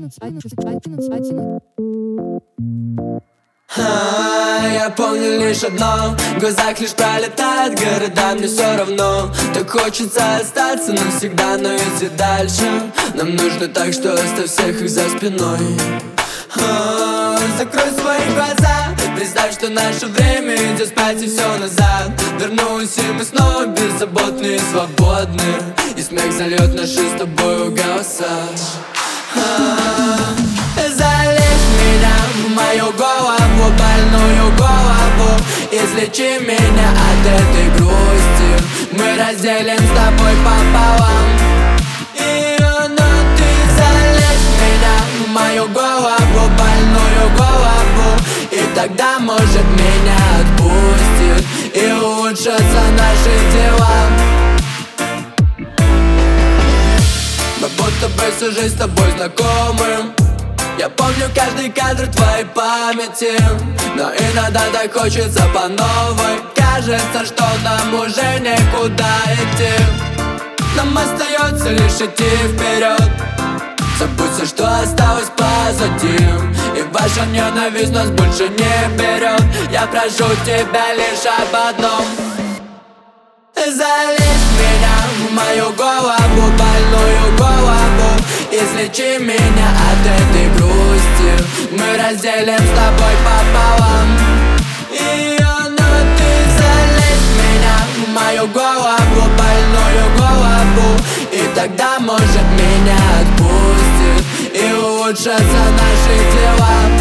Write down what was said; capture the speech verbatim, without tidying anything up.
А, я помню лишь одно, в глазах лишь пролетают города, мне все равно. Так хочется остаться навсегда, но идти дальше нам нужно, так что оставь всех их за спиной. А, закрой свои глаза, представь, что наше время идет спать и все назад. Вернулись и мы снова беззаботные и свободные, и смех зальет наши с тобой голоса. А, залезь меня в мою голову, больную голову, излечи меня от этой грусти. Мы разделим с тобой пополам. И ну ты залезь меня в мою голову, больную голову, и тогда, может, меня отпустит и улучшатся наши дела. Мы будто бы всю жизнь с тобой знакомы. Я помню каждый кадр твоей памяти, но иногда так хочется по новой. Кажется, что нам уже никуда идти. Нам остается лишь идти вперед. Забудь все, что осталось позади, и ваша ненависть нас больше не берет. Я прошу тебя лишь об одном: залезь меня в мою голову, больную голову, излечи меня от этой грусти. Мы разделим с тобой пополам. И ну ты залезь меня в мою голову, больную голову, и тогда, может, меня отпустит и улучшатся наши дела.